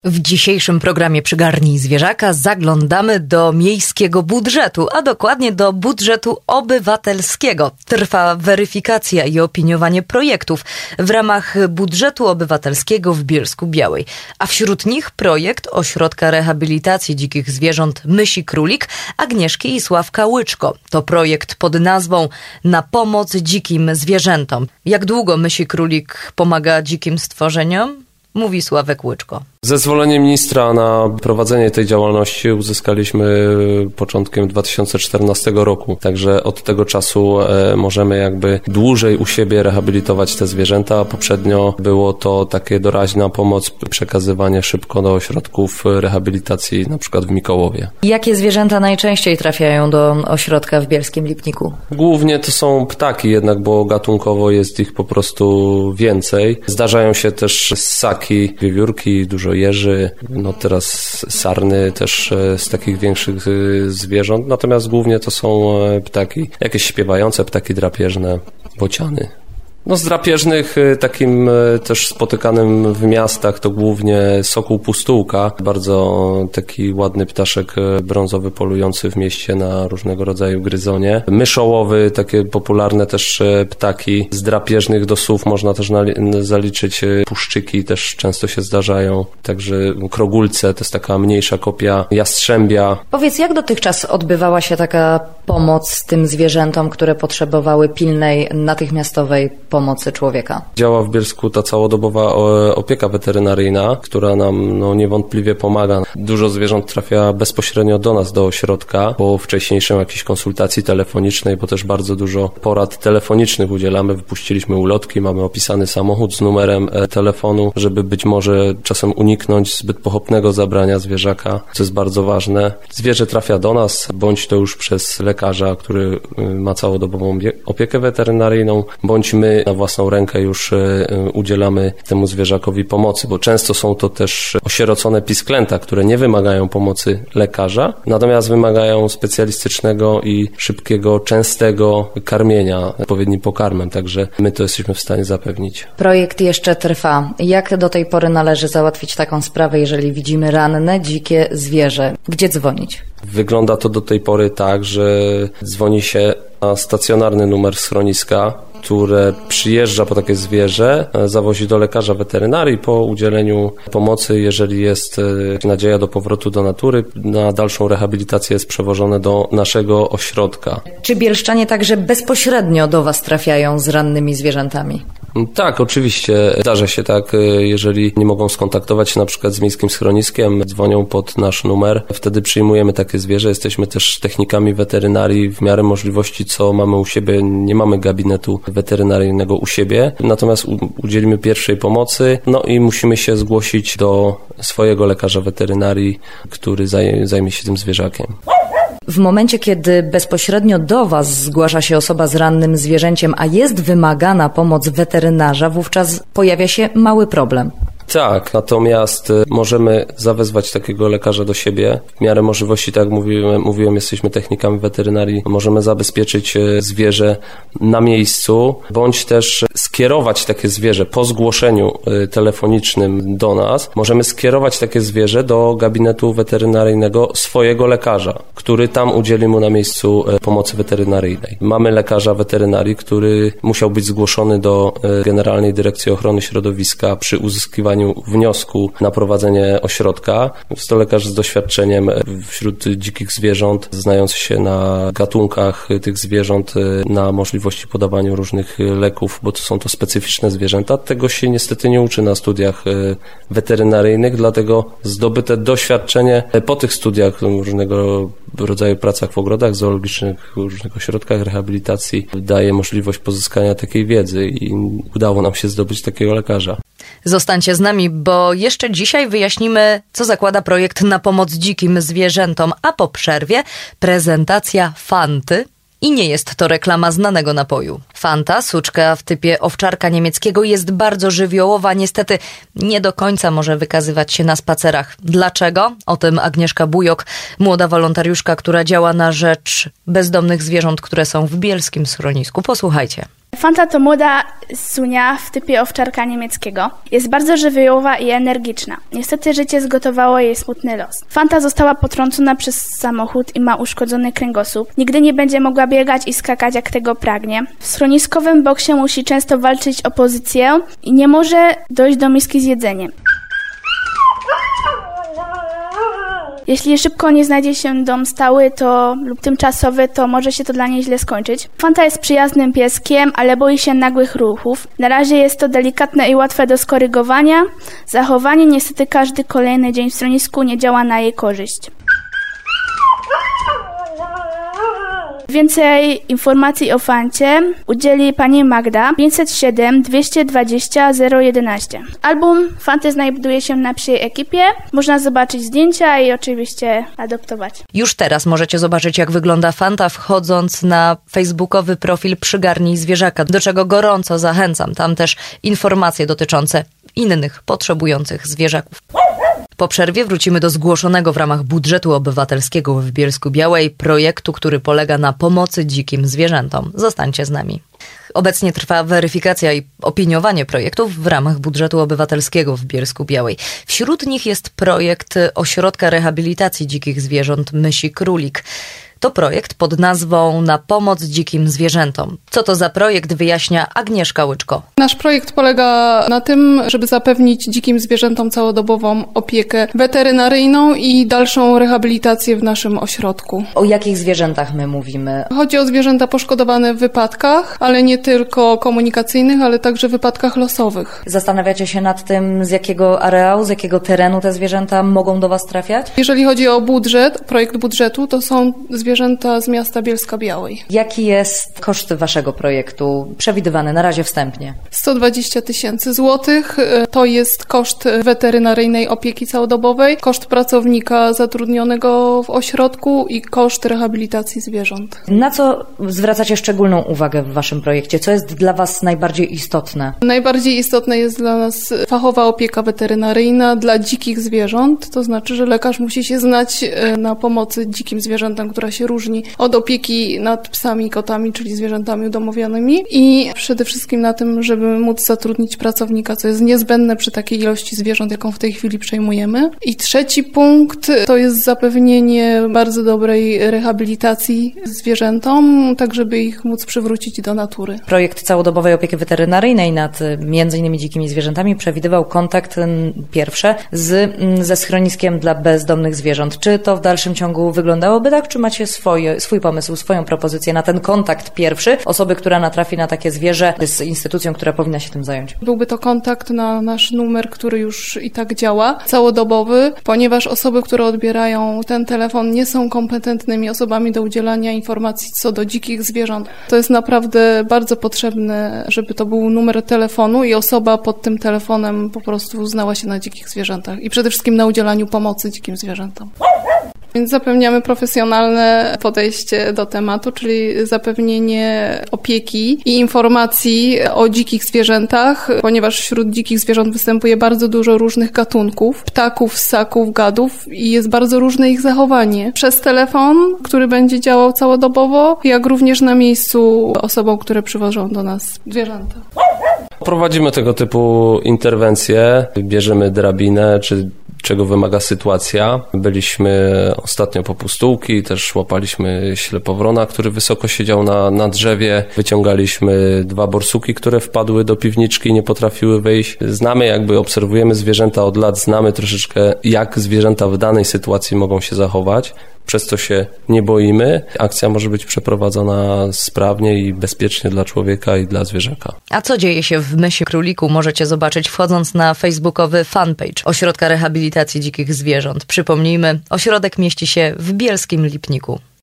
W dzisiejszym programie Przygarnij Zwierzaka zaglądamy do miejskiego budżetu, a dokładnie do budżetu obywatelskiego. Trwa weryfikacja i opiniowanie projektów w ramach budżetu obywatelskiego w Bielsku-Białej. A wśród nich projekt Ośrodka Rehabilitacji Dzikich Zwierząt Mysi Królik Agnieszki i Sławka Łyczko. To projekt pod nazwą Na pomoc dzikim zwierzętom. Jak długo Mysi Królik pomaga dzikim stworzeniom? Mówi Sławek Łyczko. Zezwolenie ministra na prowadzenie tej działalności uzyskaliśmy początkiem 2014 roku. Także od tego czasu możemy jakby dłużej u siebie rehabilitować te zwierzęta. Poprzednio było to takie doraźna pomoc, przekazywanie szybko do ośrodków rehabilitacji, na przykład w Mikołowie. Jakie zwierzęta najczęściej trafiają do ośrodka w Bielskim Lipniku? Głównie to są ptaki jednak, bo gatunkowo jest ich po prostu więcej. Zdarzają się też ssaki, wiewiórki, dużo jeży, no teraz sarny też z takich większych zwierząt, natomiast głównie to są ptaki, jakieś śpiewające, ptaki drapieżne, bociany. No z drapieżnych takim też spotykanym w miastach to głównie sokół pustułka, bardzo taki ładny ptaszek brązowy polujący w mieście na różnego rodzaju gryzonie. Myszołowy, takie popularne też ptaki. Z drapieżnych do sów można też zaliczyć puszczyki, też często się zdarzają. Także krogulce to jest taka mniejsza kopia jastrzębia. Powiedz, jak dotychczas odbywała się taka pomoc tym zwierzętom, które potrzebowały pilnej, natychmiastowej pomocy człowieka? Działa w Bielsku ta całodobowa opieka weterynaryjna, która nam niewątpliwie pomaga. Dużo zwierząt trafia bezpośrednio do nas, do ośrodka, po wcześniejszej jakiejś konsultacji telefonicznej, bo też bardzo dużo porad telefonicznych udzielamy. Wypuściliśmy ulotki, mamy opisany samochód z numerem telefonu, żeby być może czasem uniknąć zbyt pochopnego zabrania zwierzaka, co jest bardzo ważne. Zwierzę trafia do nas, bądź to już przez lekarza, który ma całodobową opiekę weterynaryjną, bądź my na własną rękę już udzielamy temu zwierzakowi pomocy, bo często są to też osierocone pisklęta, które nie wymagają pomocy lekarza, natomiast wymagają specjalistycznego i szybkiego, częstego karmienia odpowiednim pokarmem, także my to jesteśmy w stanie zapewnić. Projekt jeszcze trwa. Jak do tej pory należy załatwić taką sprawę, jeżeli widzimy ranne, dzikie zwierzę? Gdzie dzwonić? Wygląda to do tej pory tak, że dzwoni się na stacjonarny numer schroniska, które przyjeżdża po takie zwierzę, zawozi do lekarza weterynarii po udzieleniu pomocy. Jeżeli jest nadzieja do powrotu do natury, na dalszą rehabilitację jest przewożone do naszego ośrodka. Czy bielszczanie także bezpośrednio do Was trafiają z rannymi zwierzętami? Tak, oczywiście. Zdarza się tak, jeżeli nie mogą skontaktować się na przykład z miejskim schroniskiem, dzwonią pod nasz numer, wtedy przyjmujemy takie zwierzę. Jesteśmy też technikami weterynarii w miarę możliwości, co mamy u siebie. Nie mamy gabinetu weterynaryjnego u siebie, natomiast udzielimy pierwszej pomocy, no i musimy się zgłosić do swojego lekarza weterynarii, który zajmie się tym zwierzakiem. W momencie, kiedy bezpośrednio do Was zgłasza się osoba z rannym zwierzęciem, a jest wymagana pomoc weterynarza, wówczas pojawia się mały problem. Tak, natomiast możemy zawezwać takiego lekarza do siebie. W miarę możliwości, tak jak mówiłem, jesteśmy technikami weterynarii, możemy zabezpieczyć zwierzę na miejscu, bądź też skierować takie zwierzę po zgłoszeniu telefonicznym do nas. Możemy skierować takie zwierzę do gabinetu weterynaryjnego swojego lekarza, który tam udzieli mu na miejscu pomocy weterynaryjnej. Mamy lekarza weterynarii, który musiał być zgłoszony do Generalnej Dyrekcji Ochrony Środowiska przy uzyskiwaniu wniosku na prowadzenie ośrodka. Jest to lekarz z doświadczeniem wśród dzikich zwierząt, znający się na gatunkach tych zwierząt, na możliwości podawania różnych leków, bo to są to specyficzne zwierzęta. Tego się niestety nie uczy na studiach weterynaryjnych, dlatego zdobyte doświadczenie po tych studiach, różnego rodzaju pracach w ogrodach zoologicznych, różnych ośrodkach rehabilitacji daje możliwość pozyskania takiej wiedzy i udało nam się zdobyć takiego lekarza. Zostańcie z nami, bo jeszcze dzisiaj wyjaśnimy, co zakłada projekt Na pomoc dzikim zwierzętom, a po przerwie prezentacja Fanty. I nie jest to reklama znanego napoju. Fanta, suczka w typie owczarka niemieckiego, jest bardzo żywiołowa. Niestety nie do końca może wykazywać się na spacerach. Dlaczego? O tym Agnieszka Bujok, młoda wolontariuszka, która działa na rzecz bezdomnych zwierząt, które są w bielskim schronisku. Posłuchajcie. Fanta to młoda sunia w typie owczarka niemieckiego. Jest bardzo żywiołowa i energiczna. Niestety życie zgotowało jej smutny los. Fanta została potrącona przez samochód i ma uszkodzony kręgosłup. Nigdy nie będzie mogła biegać i skakać, jak tego pragnie. W schroniskowym boksie musi często walczyć o pozycję i nie może dojść do miski z jedzeniem. Jeśli szybko nie znajdzie się dom stały lub tymczasowy, to może się to dla niej źle skończyć. Fanta jest przyjaznym pieskiem, ale boi się nagłych ruchów. Na razie jest to delikatne i łatwe do skorygowania. Zachowanie niestety każdy kolejny dzień w schronisku nie działa na jej korzyść. Więcej informacji o Fancie udzieli pani Magda 507 220 011. Album Fanty znajduje się na Psiej Ekipie. Można zobaczyć zdjęcia i oczywiście adoptować. Już teraz możecie zobaczyć, jak wygląda Fanta, wchodząc na facebookowy profil Przygarnij Zwierzaka, do czego gorąco zachęcam. Tam też informacje dotyczące innych potrzebujących zwierzaków. Po przerwie wrócimy do zgłoszonego w ramach budżetu obywatelskiego w Bielsku-Białej projektu, który polega na pomocy dzikim zwierzętom. Zostańcie z nami. Obecnie trwa weryfikacja i opiniowanie projektów w ramach budżetu obywatelskiego w Bielsku-Białej. Wśród nich jest projekt Ośrodka Rehabilitacji Dzikich Zwierząt Mysi Królik. To projekt pod nazwą Na pomoc dzikim zwierzętom. Co to za projekt, wyjaśnia Agnieszka Łyczko. Nasz projekt polega na tym, żeby zapewnić dzikim zwierzętom całodobową opiekę weterynaryjną i dalszą rehabilitację w naszym ośrodku. O jakich zwierzętach my mówimy? Chodzi o zwierzęta poszkodowane w wypadkach, ale nie tylko komunikacyjnych, ale także wypadkach losowych. Zastanawiacie się nad tym, z jakiego areału, z jakiego terenu te zwierzęta mogą do Was trafiać? Jeżeli chodzi o budżet, projekt budżetu, to są zwierzęta z miasta Bielska-Białej. Jaki jest koszt Waszego projektu przewidywany na razie wstępnie? 120 000 złotych to jest koszt weterynaryjnej opieki całodobowej, koszt pracownika zatrudnionego w ośrodku i koszt rehabilitacji zwierząt. Na co zwracacie szczególną uwagę w Waszym projekcie? Co jest dla Was najbardziej istotne? Najbardziej istotna jest dla nas fachowa opieka weterynaryjna dla dzikich zwierząt, to znaczy, że lekarz musi się znać na pomocy dzikim zwierzętom, która się różni od opieki nad psami i kotami, czyli zwierzętami udomowionymi i przede wszystkim na tym, żeby móc zatrudnić pracownika, co jest niezbędne przy takiej ilości zwierząt, jaką w tej chwili przejmujemy. I trzeci punkt to jest zapewnienie bardzo dobrej rehabilitacji zwierzętom, tak żeby ich móc przywrócić do natury. Projekt całodobowej opieki weterynaryjnej nad m.in. dzikimi zwierzętami przewidywał kontakt pierwszy ze schroniskiem dla bezdomnych zwierząt. Czy to w dalszym ciągu wyglądałoby tak, czy macie swój pomysł, swoją propozycję na ten kontakt pierwszy osoby, która natrafi na takie zwierzę z instytucją, która powinna się tym zająć? Byłby to kontakt na nasz numer, który już i tak działa, całodobowy, ponieważ osoby, które odbierają ten telefon, nie są kompetentnymi osobami do udzielania informacji co do dzikich zwierząt. To jest naprawdę bardzo potrzebne, żeby to był numer telefonu i osoba pod tym telefonem po prostu znała się na dzikich zwierzętach i przede wszystkim na udzielaniu pomocy dzikim zwierzętom. Więc zapewniamy profesjonalne podejście do tematu, czyli zapewnienie opieki i informacji o dzikich zwierzętach, ponieważ wśród dzikich zwierząt występuje bardzo dużo różnych gatunków, ptaków, ssaków, gadów i jest bardzo różne ich zachowanie. Przez telefon, który będzie działał całodobowo, jak również na miejscu osobom, które przywożą do nas zwierzęta. Prowadzimy tego typu interwencje, bierzemy drabinę, czego wymaga sytuacja. Byliśmy ostatnio po Pustułki, też łapaliśmy ślepowrona, który wysoko siedział na drzewie. Wyciągaliśmy 2 borsuki, które wpadły do piwniczki i nie potrafiły wyjść. Obserwujemy zwierzęta od lat, znamy troszeczkę, jak zwierzęta w danej sytuacji mogą się zachować. Przez to się nie boimy. Akcja może być przeprowadzona sprawnie i bezpiecznie dla człowieka i dla zwierzaka. A co dzieje się w Mysi Króliku, możecie zobaczyć wchodząc na facebookowy fanpage Ośrodka Rehabilitacji Dzikich Zwierząt. Przypomnijmy, ośrodek mieści się w bielskim Lipniku.